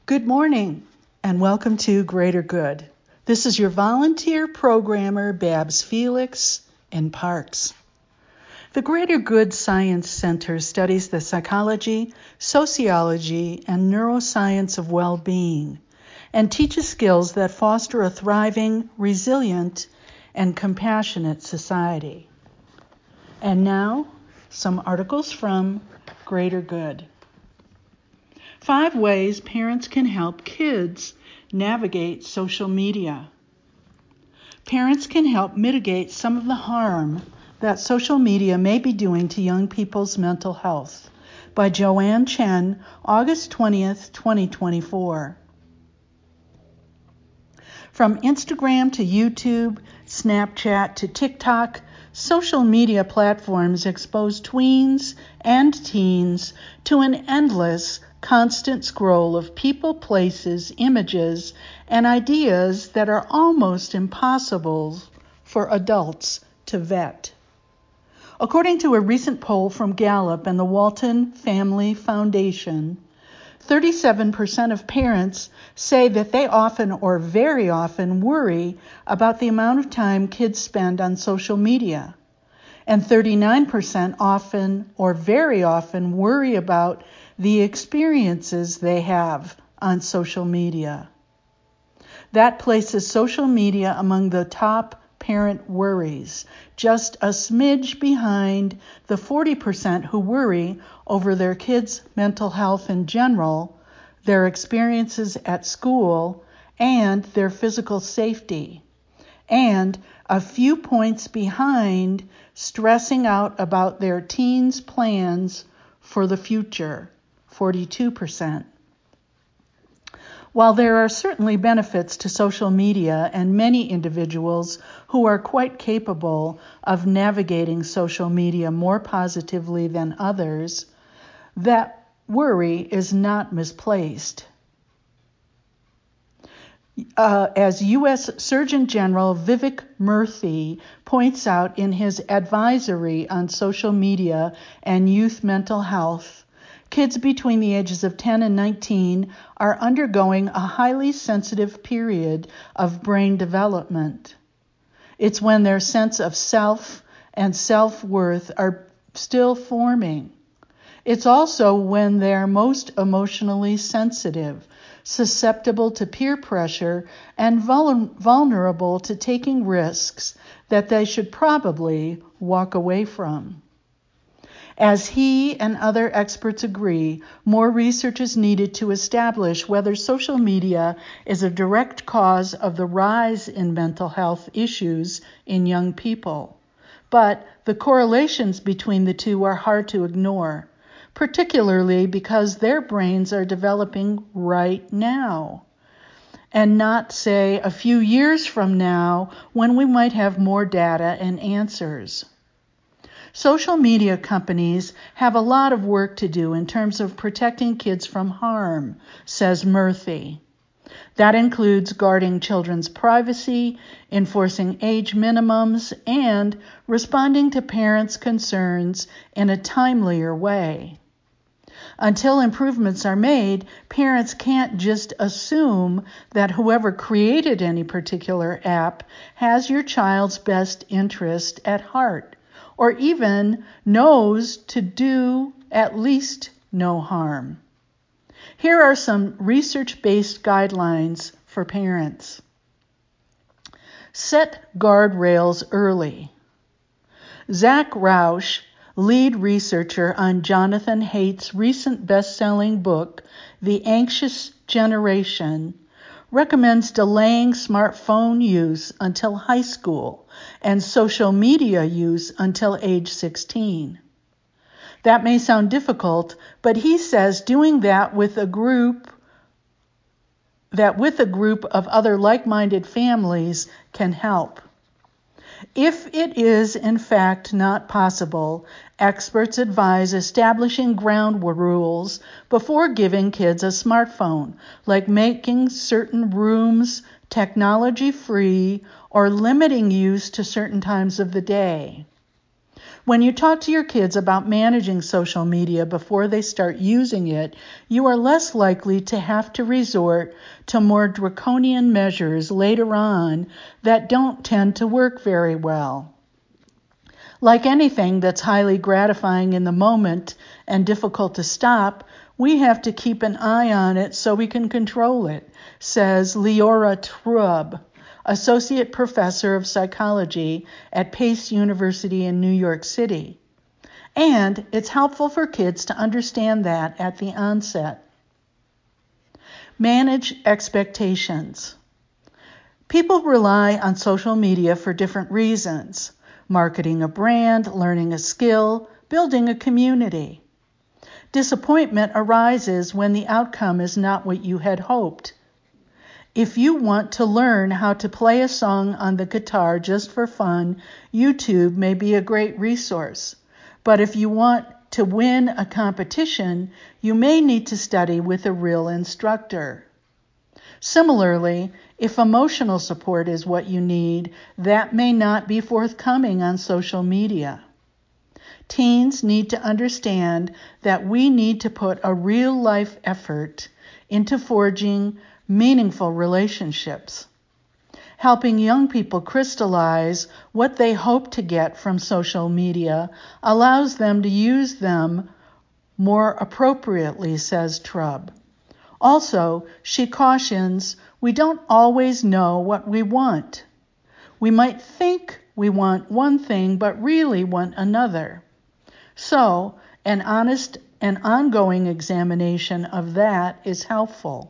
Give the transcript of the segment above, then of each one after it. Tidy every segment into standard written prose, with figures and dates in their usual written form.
Good morning and welcome to Greater Good. This is your volunteer programmer, Babs Felix in Parks. The Greater Good Science Center studies the psychology, sociology, and neuroscience of well-being and teaches skills that foster a thriving, resilient, and compassionate society. And now, some articles from Greater Good. 5 ways parents can help kids navigate social media. Parents can help mitigate some of the harm that social media may be doing to young people's mental health, by Joanne Chen, August 20th, 2024. From Instagram to YouTube, Snapchat to TikTok, social media platforms expose tweens and teens to an endless, constant scroll of people, places, images, and ideas that are almost impossible for adults to vet. According to a recent poll from Gallup and the Walton Family Foundation, 37% of parents say that they often or very often worry about the amount of time kids spend on social media, and 39% often or very often worry about the experiences they have on social media. That places social media among the top parent worries, just a smidge behind the 40% who worry over their kids' mental health in general, their experiences at school, and their physical safety, and a few points behind stressing out about their teens' plans for the future, 42%. While there are certainly benefits to social media and many individuals who are quite capable of navigating social media more positively than others, that worry is not misplaced. As U.S. Surgeon General Vivek Murthy points out in his advisory on social media and youth mental health, kids between the ages of 10 and 19 are undergoing a highly sensitive period of brain development. It's when their sense of self and self-worth are still forming. It's also when they're most emotionally sensitive, susceptible to peer pressure, and vulnerable to taking risks that they should probably walk away from. As he and other experts agree, more research is needed to establish whether social media is a direct cause of the rise in mental health issues in young people. But the correlations between the two are hard to ignore, particularly because their brains are developing right now, and not, say, a few years from now when we might have more data and answers. Social media companies have a lot of work to do in terms of protecting kids from harm, says Murthy. That includes guarding children's privacy, enforcing age minimums, and responding to parents' concerns in a timelier way. Until improvements are made, parents can't just assume that whoever created any particular app has your child's best interest at heart, or even knows to do at least no harm. Here are some research-based guidelines for parents. Set guardrails early. Zach Rausch, lead researcher on Jonathan Haidt's recent best-selling book, The Anxious Generation, recommends delaying smartphone use until high school and social media use until age 16. That may sound difficult, but he says doing that with a group of other like-minded families can help. If it is, in fact, not possible, experts advise establishing ground rules before giving kids a smartphone, like making certain rooms technology-free or limiting use to certain times of the day. When you talk to your kids about managing social media before they start using it, you are less likely to have to resort to more draconian measures later on that don't tend to work very well. Like anything that's highly gratifying in the moment and difficult to stop, we have to keep an eye on it so we can control it, says Leora Trubb, Associate Professor of Psychology at Pace University in New York City. And it's helpful for kids to understand that at the onset. Manage expectations. People rely on social media for different reasons: marketing a brand, learning a skill, building a community. Disappointment arises when the outcome is not what you had hoped. If you want to learn how to play a song on the guitar just for fun, YouTube may be a great resource. But if you want to win a competition, you may need to study with a real instructor. Similarly, if emotional support is what you need, that may not be forthcoming on social media. Teens need to understand that we need to put a real-life effort into forging meaningful relationships. Helping young people crystallize what they hope to get from social media allows them to use them more appropriately, says Trubb. Also, she cautions, we don't always know what we want. We might think we want one thing, but really want another. So, an honest and ongoing examination of that is helpful.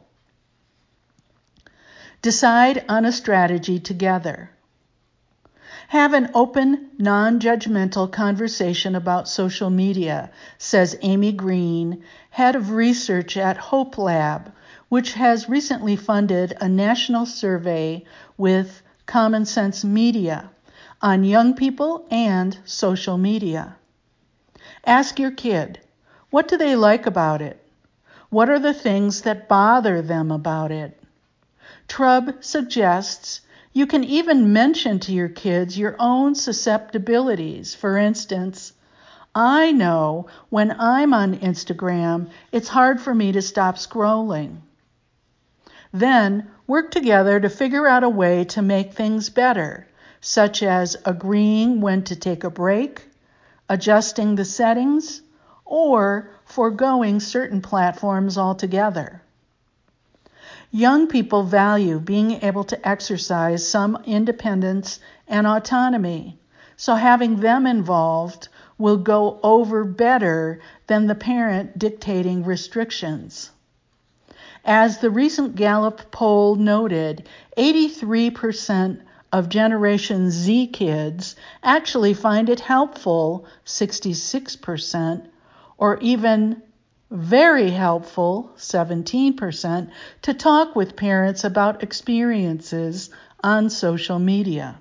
Decide on a strategy together. Have an open, non-judgmental conversation about social media, says Amy Green, head of research at Hope Lab, which has recently funded a national survey with Common Sense Media on young people and social media. Ask your kid, what do they like about it? What are the things that bother them about it? Trubb suggests you can even mention to your kids your own susceptibilities. For instance, I know when I'm on Instagram, it's hard for me to stop scrolling. Then work together to figure out a way to make things better, such as agreeing when to take a break, adjusting the settings, or foregoing certain platforms altogether. Young people value being able to exercise some independence and autonomy, so having them involved will go over better than the parent dictating restrictions. As the recent Gallup poll noted, 83% of Generation Z kids actually find it helpful, 66%, or even very helpful, 17%, to talk with parents about experiences on social media.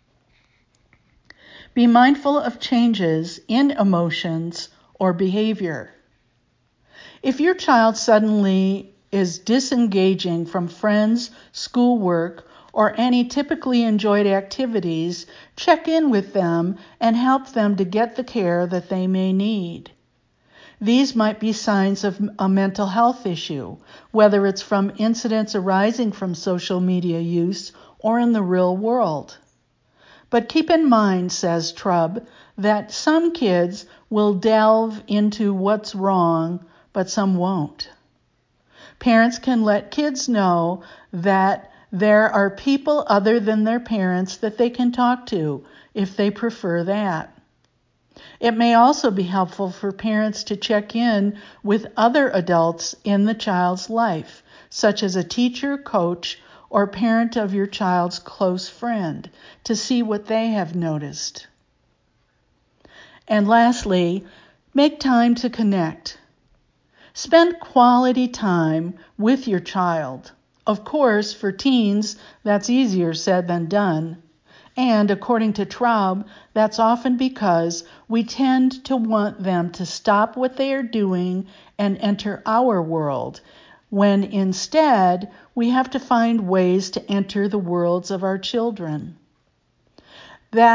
Be mindful of changes in emotions or behavior. If your child suddenly is disengaging from friends, schoolwork, or any typically enjoyed activities, check in with them and help them to get the care that they may need. These might be signs of a mental health issue, whether it's from incidents arising from social media use or in the real world. But keep in mind, says Trubb, that some kids will delve into what's wrong, but some won't. Parents can let kids know that there are people other than their parents that they can talk to if they prefer that. It may also be helpful for parents to check in with other adults in the child's life, such as a teacher, coach, or parent of your child's close friend, to see what they have noticed. And lastly, make time to connect. Spend quality time with your child. Of course, for teens, that's easier said than done. And according to Traub, that's often because we tend to want them to stop what they are doing and enter our world, when instead we have to find ways to enter the worlds of our children. That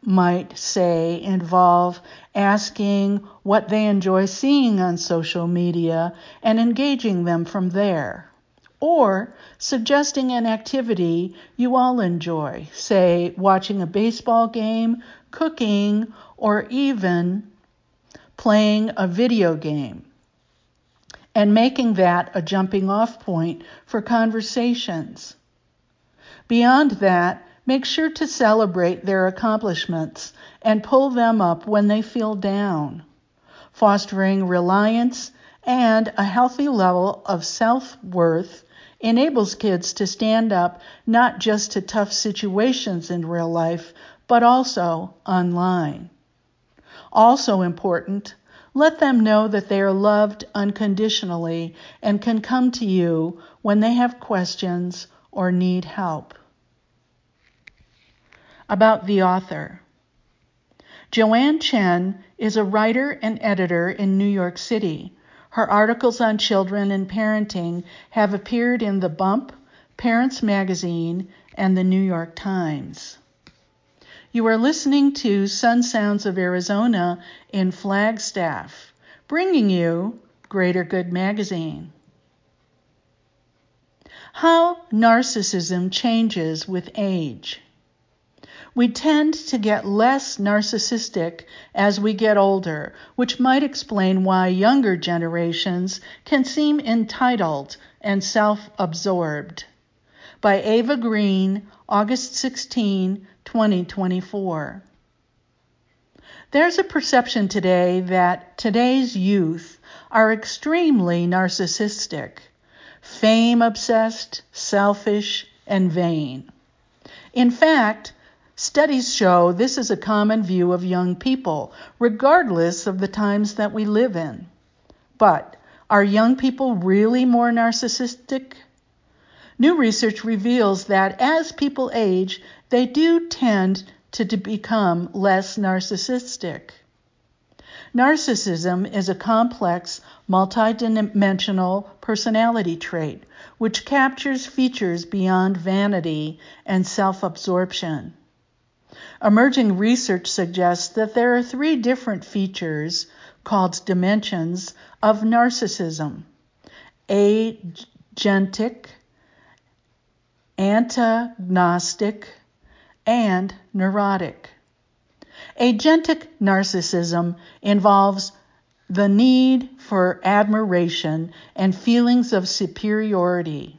might say involve asking what they enjoy seeing on social media and engaging them from there. Or suggesting an activity you all enjoy, say watching a baseball game, cooking, or even playing a video game, and making that a jumping off point for conversations. Beyond that, make sure to celebrate their accomplishments and pull them up when they feel down, fostering reliance and a healthy level of self-worth enables kids to stand up not just to tough situations in real life, but also online. Also important, let them know that they are loved unconditionally and can come to you when they have questions or need help. About the author. Joanne Chen is a writer and editor in New York City. Her articles on children and parenting have appeared in The Bump, Parents Magazine, and the New York Times. You are listening to Sun Sounds of Arizona in Flagstaff, bringing you Greater Good Magazine. How narcissism changes with age. We tend to get less narcissistic as we get older, which might explain why younger generations can seem entitled and self-absorbed. By Ava Green, August 16, 2024. There's a perception today that today's youth are extremely narcissistic, fame-obsessed, selfish, and vain. In fact, studies show this is a common view of young people, regardless of the times that we live in. But are young people really more narcissistic? New research reveals that as people age, they do tend to become less narcissistic. Narcissism is a complex, multidimensional personality trait which captures features beyond vanity and self-absorption. Emerging research suggests that there are 3 different features, called dimensions, of narcissism: agentic, antagonistic, and neurotic. Agentic narcissism involves the need for admiration and feelings of superiority.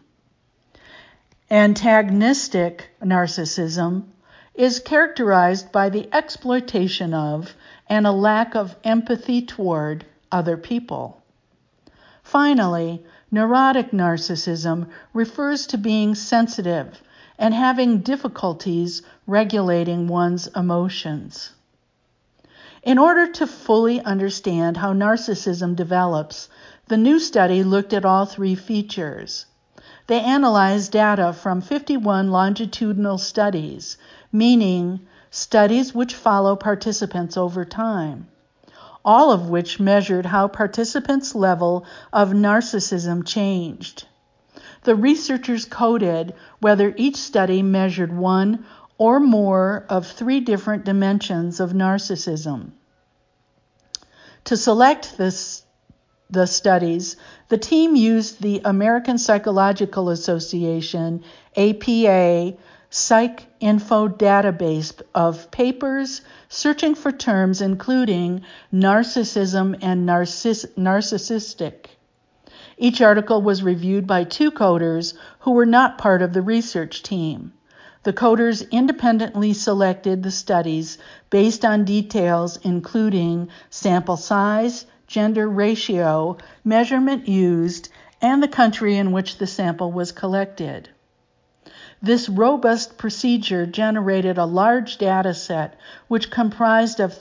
Antagonistic narcissism is characterized by the exploitation of and a lack of empathy toward other people. Finally, neurotic narcissism refers to being sensitive and having difficulties regulating one's emotions. In order to fully understand how narcissism develops, the new study looked at all 3 features. They analyzed data from 51 longitudinal studies, meaning studies which follow participants over time, all of which measured how participants' level of narcissism changed. The researchers coded whether each study measured one or more of 3 different dimensions of narcissism. To select the studies, the team used the American Psychological Association, APA, PsycInfo database of papers searching for terms including narcissism and narcissistic. Each article was reviewed by 2 coders who were not part of the research team. The coders independently selected the studies based on details including sample size, gender ratio, measurement used, and the country in which the sample was collected. This robust procedure generated a large data set which comprised of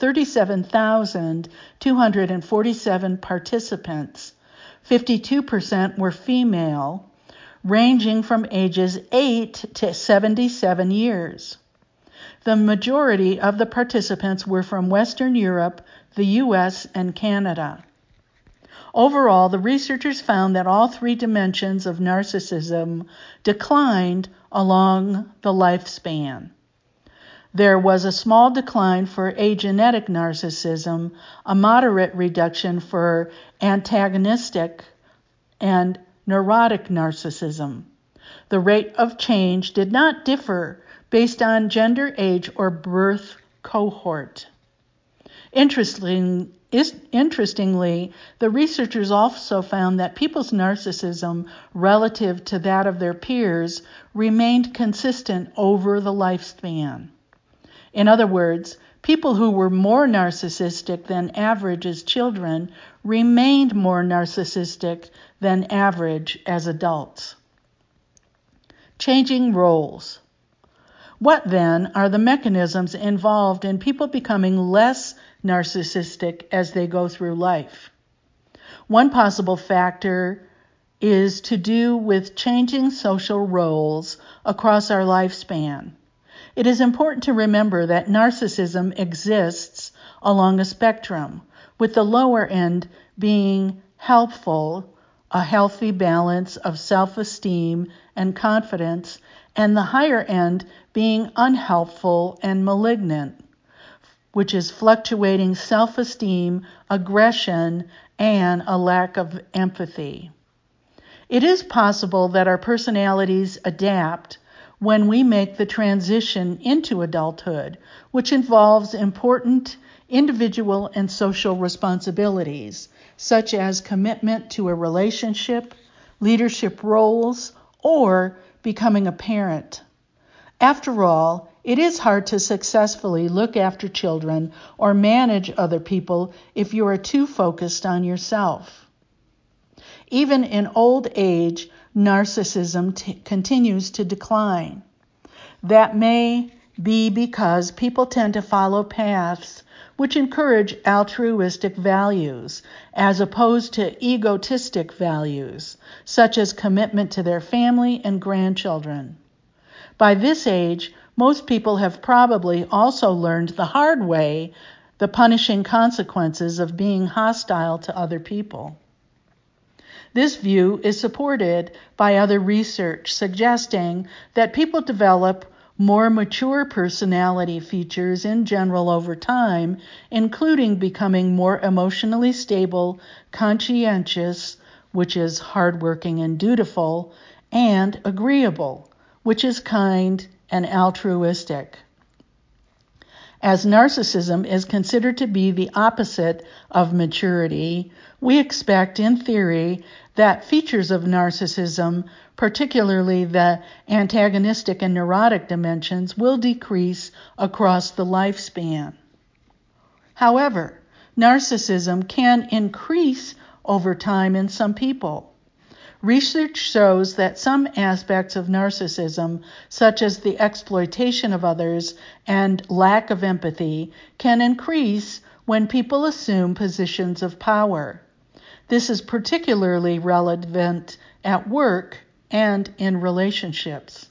37,247 participants. 52% were female, ranging from ages 8 to 77 years. The majority of the participants were from Western Europe, the U.S., and Canada. Overall, the researchers found that all 3 dimensions of narcissism declined along the lifespan. There was a small decline for agenetic narcissism, a moderate reduction for antagonistic and neurotic narcissism. The rate of change did not differ based on gender, age, or birth cohort. Interestingly, the researchers also found that people's narcissism relative to that of their peers remained consistent over the lifespan. In other words, people who were more narcissistic than average as children remained more narcissistic than average as adults. Changing roles. What then are the mechanisms involved in people becoming less narcissistic as they go through life? One possible factor is to do with changing social roles across our lifespan. It is important to remember that narcissism exists along a spectrum, with the lower end being helpful, a healthy balance of self-esteem and confidence, and the higher end being unhelpful and malignant, which is fluctuating self-esteem, aggression, and a lack of empathy. It is possible that our personalities adapt when we make the transition into adulthood, which involves important individual and social responsibilities, such as commitment to a relationship, leadership roles, or becoming a parent. After all, it is hard to successfully look after children or manage other people if you are too focused on yourself. Even in old age, narcissism continues to decline. That may be because people tend to follow paths which encourage altruistic values as opposed to egotistic values, such as commitment to their family and grandchildren. By this age, most people have probably also learned the hard way the punishing consequences of being hostile to other people. This view is supported by other research suggesting that people develop more mature personality features in general over time, including becoming more emotionally stable, conscientious, which is hardworking and dutiful, and agreeable, which is kind and altruistic. As narcissism is considered to be the opposite of maturity, we expect, in theory, that features of narcissism, particularly the antagonistic and neurotic dimensions, will decrease across the lifespan. However, narcissism can increase over time in some people. Research shows that some aspects of narcissism, such as the exploitation of others and lack of empathy, can increase when people assume positions of power. This is particularly relevant at work and in relationships.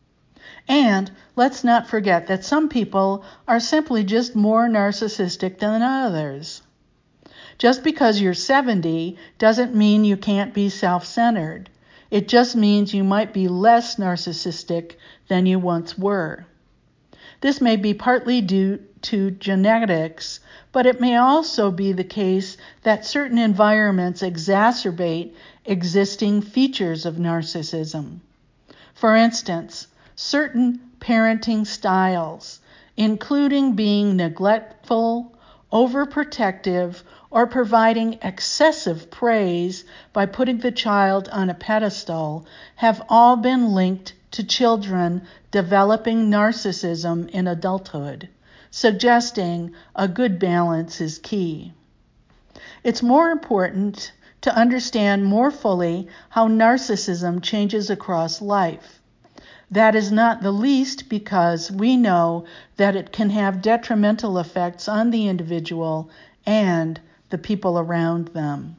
And let's not forget that some people are simply just more narcissistic than others. Just because you're 70 doesn't mean you can't be self-centered. It just means you might be less narcissistic than you once were. This may be partly due to genetics, but it may also be the case that certain environments exacerbate existing features of narcissism. For instance, certain parenting styles, including being neglectful, overprotective, or providing excessive praise by putting the child on a pedestal, have all been linked to children developing narcissism in adulthood, suggesting a good balance is key. It's more important to understand more fully how narcissism changes across life. That is not the least because we know that it can have detrimental effects on the individual and the people around them.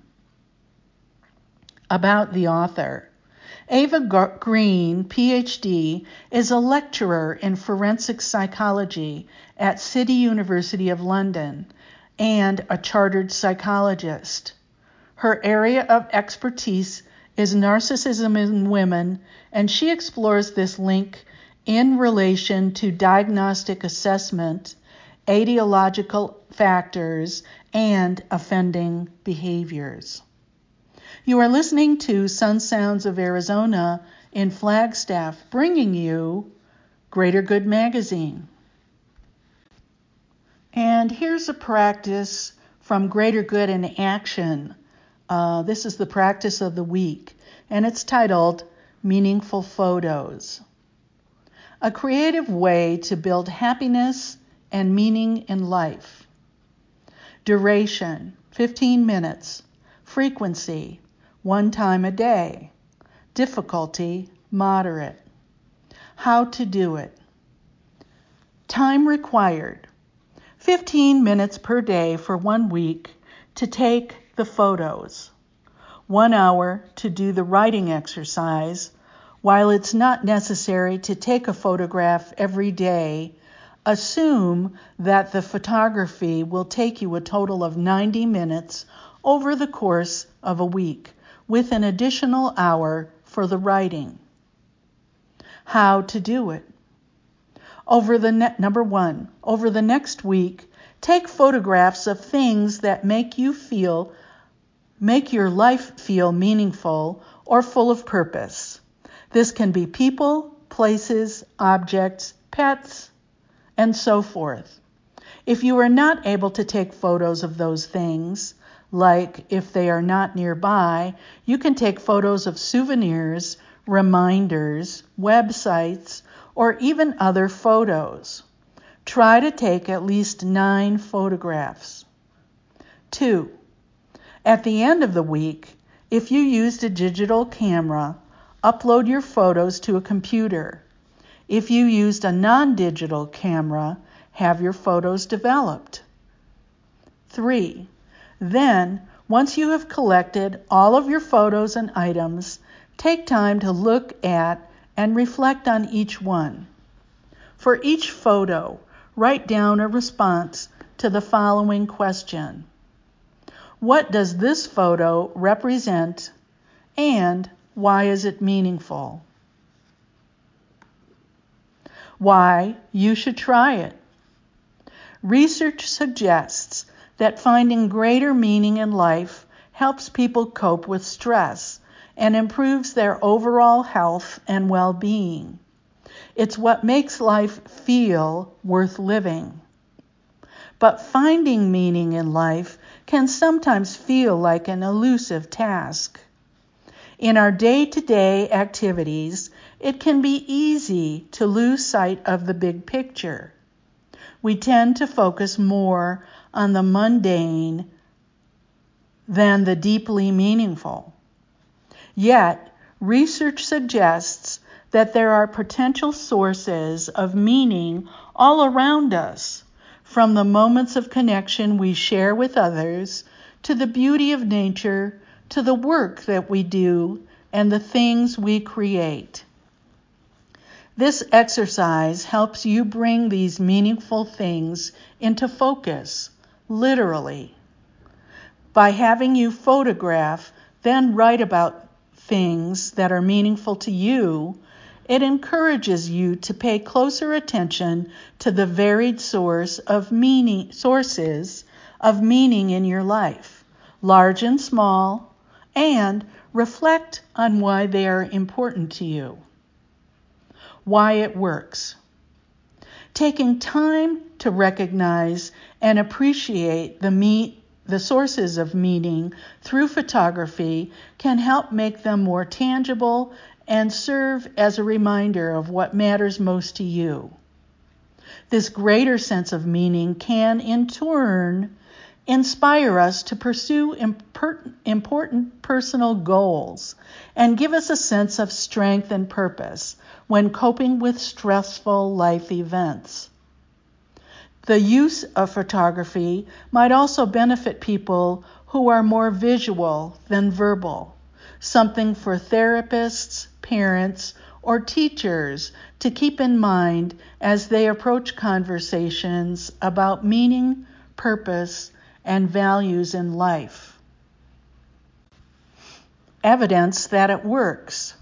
About the author. Ava Green, PhD, is a lecturer in forensic psychology at City University of London and a chartered psychologist. Her area of expertise is narcissism in women, and she explores this link in relation to diagnostic assessment, etiological factors, and offending behaviors. You are listening to Sun Sounds of Arizona in Flagstaff, bringing you Greater Good Magazine. And here's a practice from Greater Good in Action. This is the practice of the week, and it's titled Meaningful Photos. A creative way to build happiness and meaning in life. Duration, 15 minutes. Frequency, 1 time a day. Difficulty, moderate. How to do it. Time required, 15 minutes per day for 1 week to take the photos. 1 hour to do the writing exercise. While it's not necessary to take a photograph every day, assume that the photography will take you a total of 90 minutes over the course of a week, with an additional hour for the writing. How to do it. Number 1, over the next week, take photographs of things that make your life feel meaningful or full of purpose. This can be people, places, objects, pets, and so forth. If you are not able to take photos of those things, like if they are not nearby, you can take photos of souvenirs, reminders, websites, or even other photos. Try to take at least 9 photographs. 2. At the end of the week, if you used a digital camera, upload your photos to a computer. If you used a non-digital camera, have your photos developed. 3. Then, once you have collected all of your photos and items, take time to look at and reflect on each one. For each photo, write down a response to the following question. What does this photo represent, and why is it meaningful? Why you should try it. Research suggests that finding greater meaning in life helps people cope with stress and improves their overall health and well-being. It's what makes life feel worth living. But finding meaning in life can sometimes feel like an elusive task. In our day-to-day activities, it can be easy to lose sight of the big picture. We tend to focus more on the mundane than the deeply meaningful. Yet, research suggests that there are potential sources of meaning all around us, from the moments of connection we share with others, to the beauty of nature, to the work that we do and the things we create. This exercise helps you bring these meaningful things into focus, literally. By having you photograph, then write about things that are meaningful to you, it encourages you to pay closer attention to the varied sources of meaning in your life, large and small, and reflect on why they are important to you. Why it works. Taking time to recognize and appreciate the sources of meaning through photography can help make them more tangible and serve as a reminder of what matters most to you. This greater sense of meaning can, in turn, inspire us to pursue important personal goals and give us a sense of strength and purpose when coping with stressful life events. The use of photography might also benefit people who are more visual than verbal, something for therapists, parents, or teachers to keep in mind as they approach conversations about meaning, purpose, and values in life. Evidence that it works.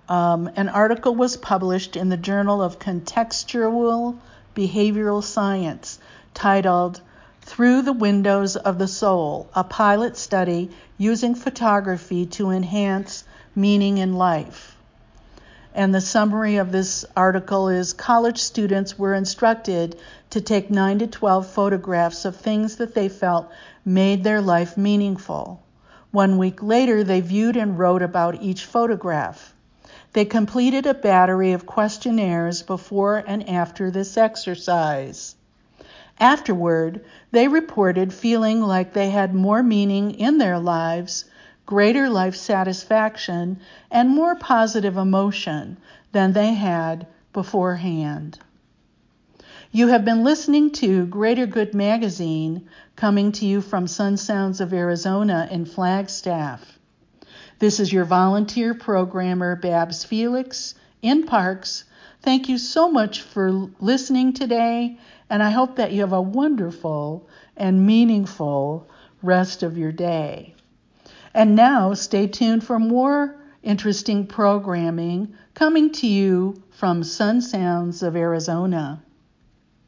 An article was published in the Journal of Contextual Behavioral Science titled Through the Windows of the Soul, a pilot study using photography to enhance meaning in life. And the summary of this article is college students were instructed to take 9 to 12 photographs of things that they felt made their life meaningful. 1 week later, they viewed and wrote about each photograph. They completed a battery of questionnaires before and after this exercise. Afterward, they reported feeling like they had more meaning in their lives, greater life satisfaction, and more positive emotion than they had beforehand. You have been listening to Greater Good Magazine, coming to you from Sun Sounds of Arizona in Flagstaff. This is your volunteer programmer, Babs Felix, in Parks. Thank you so much for listening today, and I hope that you have a wonderful and meaningful rest of your day. And now, stay tuned for more interesting programming coming to you from Sun Sounds of Arizona.